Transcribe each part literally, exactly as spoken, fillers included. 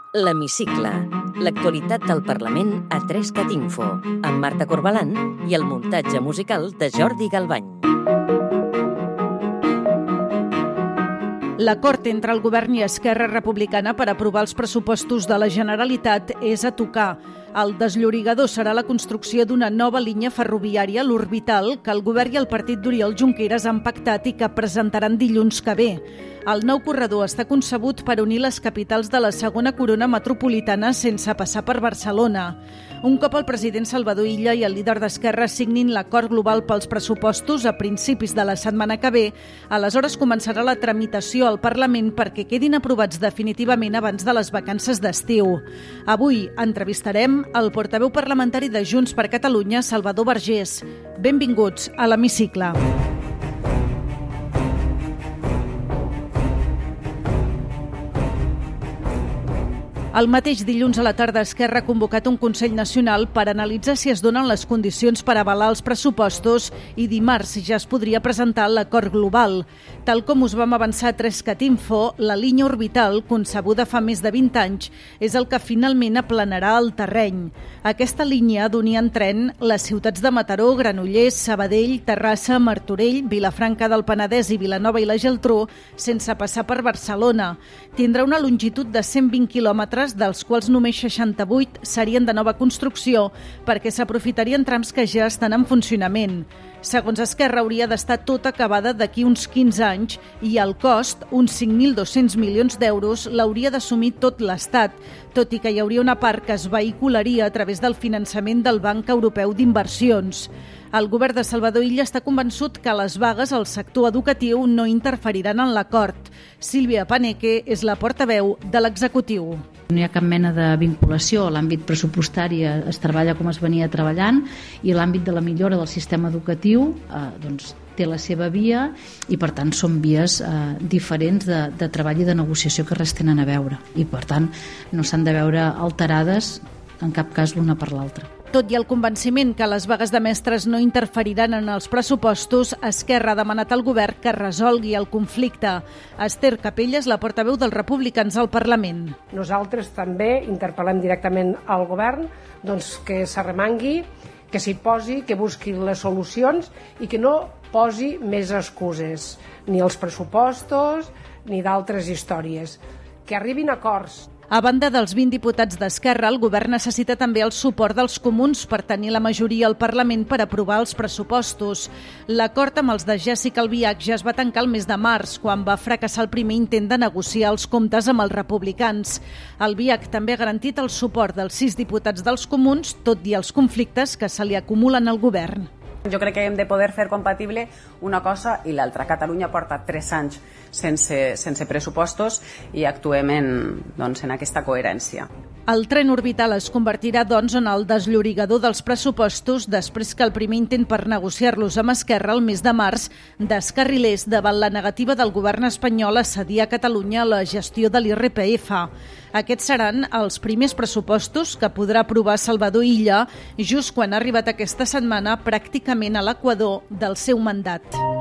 L'Hemicicle, l'actualitat del Parlament a tres-cat info, amb Marta Corbalán i el muntatge musical de Jordi Galvany. L'acord entre el govern i Esquerra Republicana per aprovar els pressupostos de la Generalitat és a tocar. El desllorigador serà la construcció d'una nova línia ferroviària, l'Orbital, que el govern i el partit d'Oriol Junqueras han pactat i que presentaran dilluns que ve. El nou corredor està concebut per unir les capitals de la segona corona metropolitana sense passar per Barcelona. Un cop el president Salvador Illa i el líder d'Esquerra signin l'acord global pels pressupostos a principis de la setmana que ve, aleshores començarà la tramitació al Parlament perquè quedin aprovats definitivament abans de les vacances d'estiu. Avui entrevistarem el portaveu parlamentari de Junts per Catalunya, Salvador Vergés. Benvinguts a l'Hemicicle. El mateix dilluns a la tarda, Esquerra ha convocat un Consell Nacional per analitzar si es donen les condicions per avalar els pressupostos i dimarts ja es podria presentar l'acord global. Tal com us vam avançar a tres-cat info, la línia Orbital, concebuda fa més de vint anys, és el que finalment aplanarà el terreny. Aquesta línia ha d'unir en tren les ciutats de Mataró, Granollers, Sabadell, Terrassa, Martorell, Vilafranca del Penedès i Vilanova i la Geltrú, sense passar per Barcelona. Tindrà una longitud de cent vint quilòmetres, dels quals només seixanta-vuit serien de nova construcció perquè s'aprofitarien trams que ja estan en funcionament. Segons Esquerra, hauria d'estar tota acabada d'aquí uns quinze anys i el cost, uns cinc mil dos-cents milions d'euros, l'hauria d'assumir tot l'Estat, tot i que hi hauria una part que es vehicularia a través del finançament del Banc Europeu d'Inversions. El govern de Salvador Illa està convençut que les vagues al sector educatiu no interferiran en l'acord. Sílvia Paneque és la portaveu de l'executiu. No hi ha cap mena de vinculació, l'àmbit pressupostari es treballa com es venia treballant i l'àmbit de la millora del sistema educatiu eh, doncs, té la seva via i per tant són vies eh, diferents de, de treball i de negociació que res tenen a veure i per tant no s'han de veure alterades en cap cas l'una per l'altra. Tot i el convenciment que les vagues de mestres no interferiran en els pressupostos, Esquerra ha demanat al govern que resolgui el conflicte. Esther Capelles, la portaveu dels republicans al Parlament. Nosaltres també interpel·lem directament al govern doncs, que s'arremangui, que s'hi posi, que busqui les solucions i que no posi més excuses, ni els pressupostos ni d'altres històries. Que arribin acords. A banda dels vint diputats d'Esquerra, el govern necessita també el suport dels comuns per tenir la majoria al Parlament per aprovar els pressupostos. L'acord amb els de Jèssica Albiach ja es va tancar el mes de març, quan va fracassar el primer intent de negociar els comptes amb els republicans. Albiach també ha garantit el suport dels sis diputats dels comuns, tot i els conflictes que se li acumulen al govern. Jo crec que hem de poder fer compatible una cosa i l'altra. Catalunya porta tres anys sense, sense pressupostos i actuem en, doncs, en aquesta coherència. El tren orbital es convertirà doncs, en el desllorigador dels pressupostos després que el primer intent per negociar-los amb Esquerra el mes de març descarrilés davant la negativa del govern espanyol a cedir a Catalunya la gestió de l'I R P F. Aquests seran els primers pressupostos que podrà aprovar Salvador Illa just quan ha arribat aquesta setmana pràcticament a l'equador del seu mandat.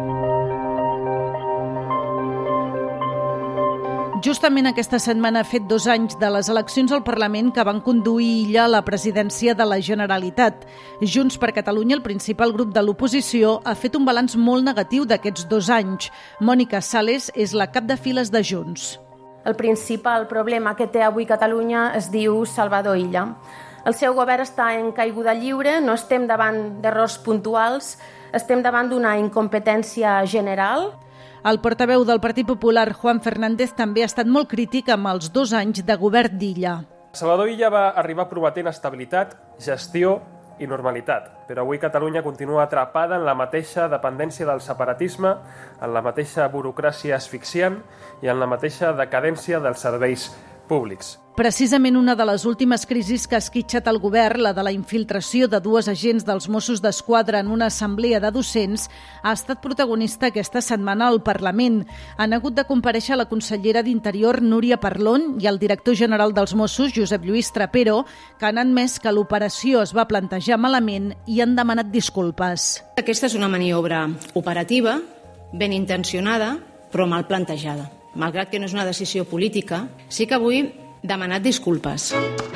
Justament aquesta setmana ha fet dos anys de les eleccions al Parlament que van conduir Illa a la presidència de la Generalitat. Junts per Catalunya, el principal grup de l'oposició, ha fet un balanç molt negatiu d'aquests dos anys. Mònica Sales és la cap de files de Junts. El principal problema que té avui Catalunya es diu Salvador Illa. El seu govern està en caiguda lliure, no estem davant d'errors puntuals, estem davant d'una incompetència general. El portaveu del Partit Popular, Juan Fernández, també ha estat molt crític amb els dos anys de govern d'Illa. Salvador Illa va arribar prometent estabilitat, gestió i normalitat, però avui Catalunya continua atrapada en la mateixa dependència del separatisme, en la mateixa burocràcia asfixiant i en la mateixa decadència dels serveis públics. Precisament una de les últimes crisis que ha esquitxat el govern, la de la infiltració de dues agents dels Mossos d'Esquadra en una assemblea de docents, ha estat protagonista aquesta setmana al Parlament. Han hagut de comparèixer la consellera d'Interior, Núria Parlon, i el director general dels Mossos, Josep Lluís Trapero, que han admès que l'operació es va plantejar malament i han demanat disculpes. Aquesta és una maniobra operativa, ben intencionada, però mal plantejada. Malgrat que no és una decisió política, sí que avui demanat disculpes.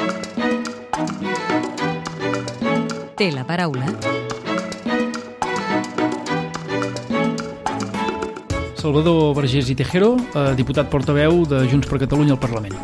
Té la paraula Salvador Vergés i Tejero, diputat portaveu de Junts per Catalunya al Parlament.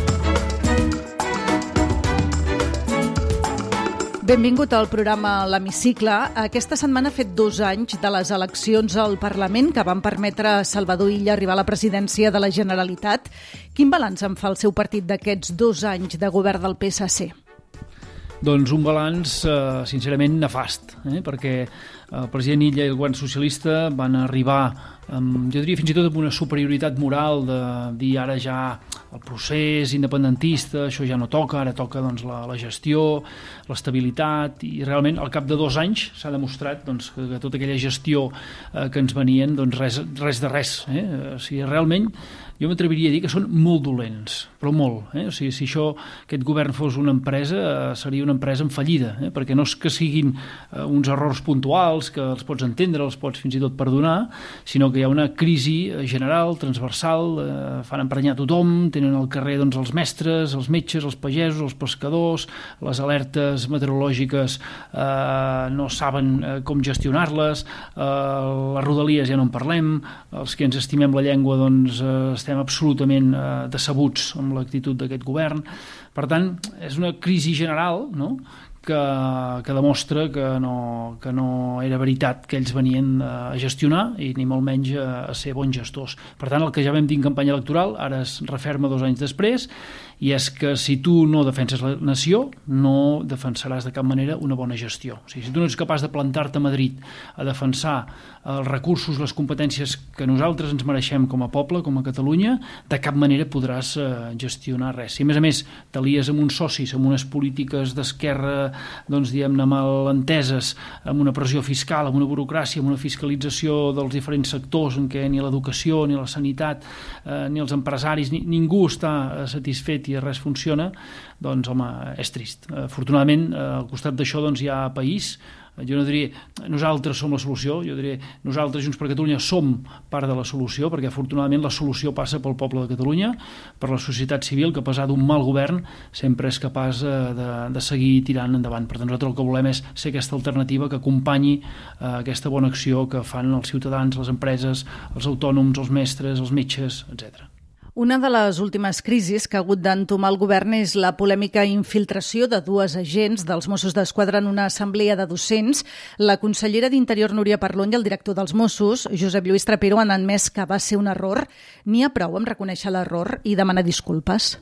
Benvingut al programa L'Hemicicle. Aquesta setmana ha fet dos anys de les eleccions al Parlament que van permetre a Salvador Illa arribar a la presidència de la Generalitat. Quin balanç en fa el seu partit d'aquests dos anys de govern del P S C? Doncs un balanç, eh, sincerament, nefast, eh? perquè el president Illa i el govern socialista van arribar, amb, jo diria fins i tot amb una superioritat moral de dir ara ja el procés independentista, això ja no toca, ara toca doncs, la, la gestió, l'estabilitat, i realment al cap de dos anys s'ha demostrat doncs, que, que tota aquella gestió eh, que ens venien, doncs res, res de res. Eh? O sigui, realment jo m'atreviria a dir que són molt dolents, però molt. Eh? O sigui, si això, aquest govern fos una empresa, eh, seria una empresa en fallida, eh? perquè no és que siguin eh, uns errors puntuals que els pots entendre, els pots fins i tot perdonar, sinó que hi ha una crisi general, transversal, eh, fan emprenyar tothom, tenen al carrer doncs, els mestres, els metges, els pagesos, els pescadors, les alertes meteorològiques eh, no saben eh, com gestionar-les, eh, les rodalies ja no en parlem, els que ens estimem la llengua doncs eh, estem absolutament eh, decebuts amb l'actitud d'aquest govern. Per tant, és una crisi general, no?, que, que demostra que no, que no era veritat que ells venien a gestionar i ni molt menys a, a ser bons gestors. Per tant, el que ja vam dir en campanya electoral ara es referma dos anys després, i és que si tu no defenses la nació, no defensaràs de cap manera una bona gestió. O sigui, si tu no ets capaç de plantar-te a Madrid a defensar els recursos, les competències que nosaltres ens mereixem com a poble, com a Catalunya, de cap manera podràs eh, gestionar res. Si a més a més t'alies amb uns socis, amb unes polítiques d'esquerra, doncs diguem-ne mal enteses, amb una pressió fiscal, amb una burocràcia, amb una fiscalització dels diferents sectors en què ni l'educació, ni la sanitat, eh, ni els empresaris, ni, ningú està satisfet i res funciona, doncs home, és trist. Afortunadament, al costat d'això doncs, hi ha país. Jo no diria nosaltres som la solució, jo diria nosaltres Junts per Catalunya som part de la solució, perquè afortunadament la solució passa pel poble de Catalunya, per la societat civil, que a pesar d'un mal govern sempre és capaç de, de seguir tirant endavant. Per tant, nosaltres el que volem és ser aquesta alternativa que acompanyi eh, aquesta bona acció que fan els ciutadans, les empreses, els autònoms, els mestres, els metges, etcètera. Una de les últimes crisis que ha hagut d'entomar el govern és la polèmica infiltració de dues agents dels Mossos d'Esquadra en una assemblea de docents. La consellera d'Interior, Núria Parlon, i el director dels Mossos, Josep Lluís Trapero, han admès que va ser un error. N'hi ha prou amb reconèixer l'error i demanar disculpes?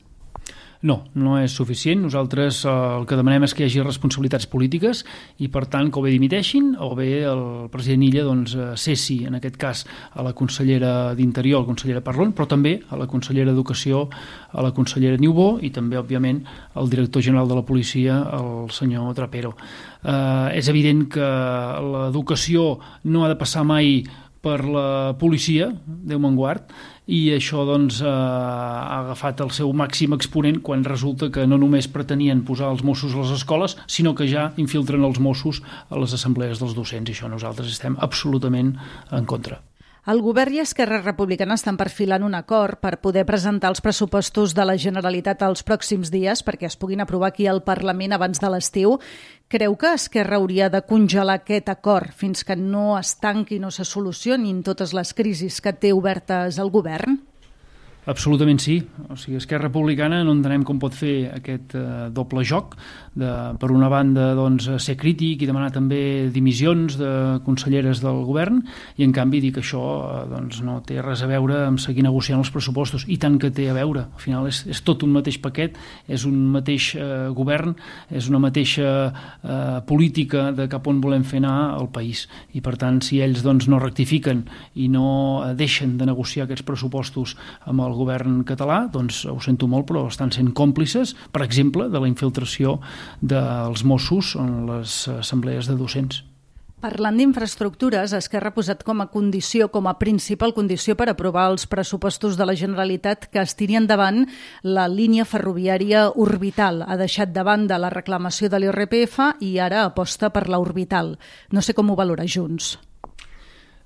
No, no és suficient. Nosaltres eh, el que demanem és que hi hagi responsabilitats polítiques i, per tant, que o bé dimiteixin o bé el president Illa doncs, cessi, en aquest cas, a la consellera d'Interior, la consellera Parlon, però també a la consellera d'Educació, a la consellera Niubó i també, òbviament, al director general de la policia, el senyor Trapero. Eh, és evident que l'educació no ha de passar mai per la policia, Déu me'n guard, i això doncs, eh, ha agafat el seu màxim exponent quan resulta que no només pretenien posar els Mossos a les escoles, sinó que ja infiltren els Mossos a les assemblees dels docents, i això nosaltres estem absolutament en contra. El govern i Esquerra Republicana estan perfilant un acord per poder presentar els pressupostos de la Generalitat els pròxims dies perquè es puguin aprovar aquí al Parlament abans de l'estiu. Creu que Esquerra hauria de congelar aquest acord fins que no es tanqui, no se solucionin totes les crisis que té obertes el govern? Absolutament sí. O sigui, Esquerra Republicana no entenem com pot fer aquest eh, doble joc de, per una banda, doncs, ser crític i demanar també dimissions de conselleres del govern i, en canvi, dir que això eh, doncs, no té res a veure amb seguir negociant els pressupostos. I tant que té a veure. Al final és, és tot un mateix paquet, és un mateix eh, govern, és una mateixa eh, política de cap on volem fer anar el país. I, per tant, si ells doncs, no rectifiquen i no deixen de negociar aquests pressupostos amb el el govern català, doncs ho sento molt, però estan sent còmplices, per exemple, de la infiltració dels Mossos en les assemblees de docents. Parlant d'infraestructures, Esquerra ha posat com a condició, com a principal condició per aprovar els pressupostos de la Generalitat que es tiri endavant la línia ferroviària orbital. Ha deixat de banda la reclamació de l'I R P F i ara aposta per la orbital. No sé com ho valora Junts.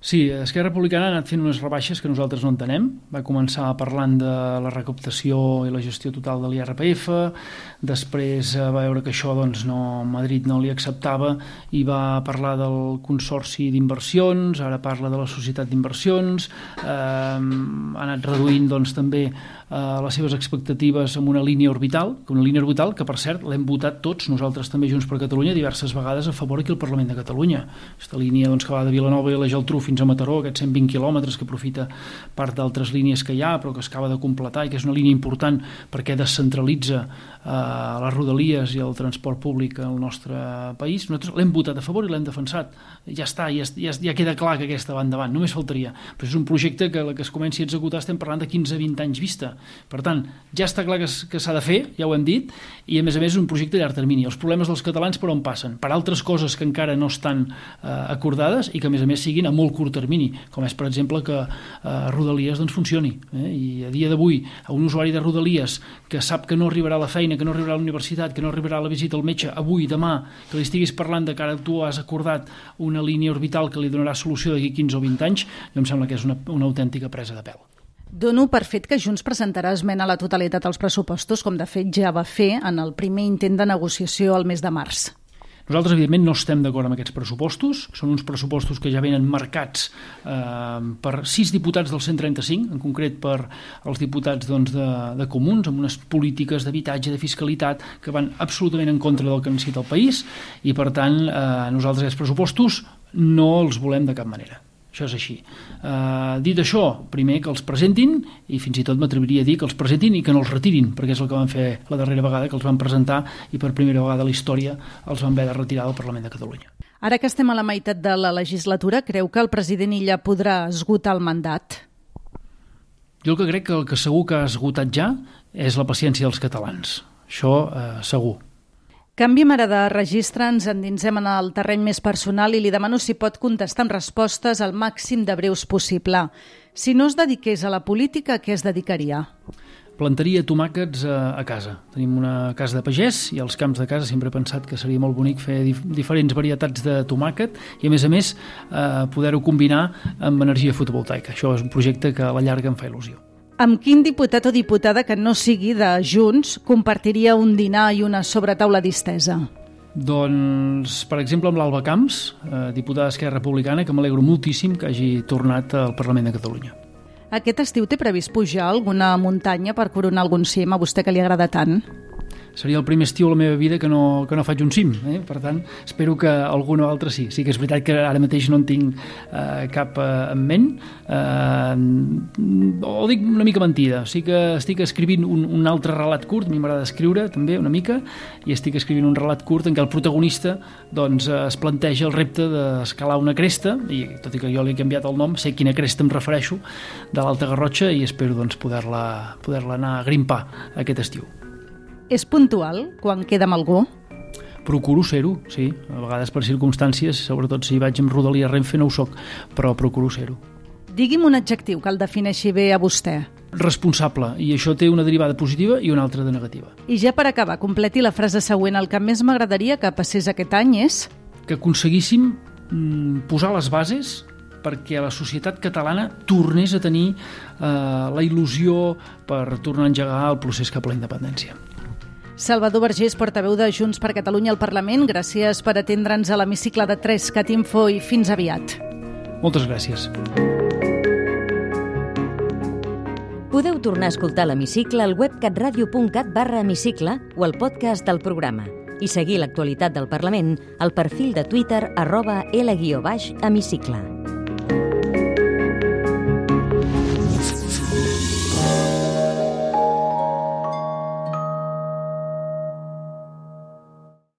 Sí, Esquerra Republicana ha anat fent unes rebaixes que nosaltres no entenem. Va començar parlant de la recaptació i la gestió total de l'I R P F, després va veure que això doncs, no, Madrid no li acceptava i va parlar del consorci d'inversions, ara parla de la societat d'inversions, eh, ha anat reduint doncs, també eh, les seves expectatives amb una línia orbital, una línia orbital que per cert l'hem votat tots, nosaltres també Junts per Catalunya, diverses vegades a favor aquí al Parlament de Catalunya. Aquesta línia doncs, que va de Vilanova i la Geltrú fins a Mataró, aquests cent vint quilòmetres que aprofita part d'altres línies que hi ha però que es acaba de completar i que és una línia important perquè descentralitza eh, les rodalies i el transport públic al nostre país. Nosaltres l'hem votat a favor i l'hem defensat. Ja està, ja, ja, ja queda clar que aquesta va endavant, només faltaria. Però és un projecte que la que es comenci a executar estem parlant de quinze a vint anys vista. Per tant, ja està clar que, que s'ha de fer, ja ho hem dit, i a més a més és un projecte de llarg termini. Els problemes dels catalans per on passen? Per altres coses que encara no estan eh, acordades i que a més a més siguin a molt curt termini, com és per exemple que eh, Rodalies doncs, funcioni. Eh? I a dia d'avui a un usuari de Rodalies que sap que no arribarà a la feina, que no arribarà a la universitat, que no arribarà a la visita al metge avui, demà, que li estiguis parlant de que ara tu has acordat una línia orbital que li donarà solució d'aquí quinze o vint anys, jo em sembla que és una, una autèntica presa de pèl. Dono per fet que Junts presentarà esmena a la totalitat als pressupostos, com de fet ja va fer en el primer intent de negociació al mes de març. Nosaltres, evidentment, no estem d'acord amb aquests pressupostos. Són uns pressupostos que ja venen marcats eh, per sis diputats del cent trenta-cinc, en concret per els diputats doncs, de, de Comuns, amb unes polítiques d'habitatge, de fiscalitat, que van absolutament en contra del que necessita el país, i, per tant, eh, nosaltres aquests pressupostos no els volem de cap manera. Això és així. Uh, dit això, primer que els presentin, i fins i tot m'atreviria a dir que els presentin i que no els retirin, perquè és el que van fer la darrera vegada, que els van presentar i per primera vegada a la història els van haver de retirar del Parlament de Catalunya. Ara que estem a la meitat de la legislatura, creu que el president Illa podrà esgotar el mandat? Jo el que crec que el que segur que ha esgotat ja és la paciència dels catalans. Això eh, segur. Canviem ara de registre, ens endinsem en el terreny més personal i li demano si pot contestar amb respostes al màxim de breus possible. Si no es dediqués a la política, a què es dedicaria? Plantaria tomàquets a, a casa. Tenim una casa de pagès i als camps de casa sempre he pensat que seria molt bonic fer dif diferents varietats de tomàquet i a més a més eh, poder-ho combinar amb energia fotovoltaica. Això és un projecte que a la llarga em fa il·lusió. Amb quin diputat o diputada que no sigui de Junts compartiria un dinar i una sobretaula distesa? Doncs, per exemple, amb l'Alba Camps, eh, diputada d'Esquerra Republicana, que m'alegro moltíssim que hagi tornat al Parlament de Catalunya. Aquest estiu té previst pujar alguna muntanya per coronar algun cim a vostè que li agrada tant? Seria el primer estiu a la meva vida que no, que no faig un cim, eh? Per tant, espero que alguna altra sí. Sí que és veritat que ara mateix no en tinc eh, cap eh, en ment, eh, o dic una mica mentida. Sí que estic escrivint un, un altre relat curt, a mi m'agrada escriure també una mica, i estic escrivint un relat curt en què el protagonista doncs, es planteja el repte d'escalar una cresta, i tot i que jo li he canviat el nom, sé a quina cresta em refereixo, de l'Alta Garrotxa, i espero doncs, poder-la poder-la anar a grimpar aquest estiu. És puntual quan queda amb algú? Procuro ser-ho, sí. A vegades per circumstàncies, sobretot si vaig amb Rodalies Renfe no ho soc, però procuro ser-ho. Digui'm un adjectiu que el defineixi bé a vostè. Responsable, i això té una derivada positiva i una altra de negativa. I ja per acabar, completi la frase següent. El que més m'agradaria que passés aquest any és... Que aconseguíssim mm, posar les bases perquè la societat catalana tornés a tenir eh, la il·lusió per tornar a engegar el procés cap a la independència. Salvador Vergés, portaveu de Junts per Catalunya al Parlament, gràcies per atendre'ns a l'hemicicle de Trescat Info i fins aviat. Moltes gràcies. Podeu tornar a escoltar l'hemicicle al web catradio.cat barra hemicicle o al podcast del programa i seguir l'actualitat del Parlament al perfil de Twitter arroba L guió baix hemicicle.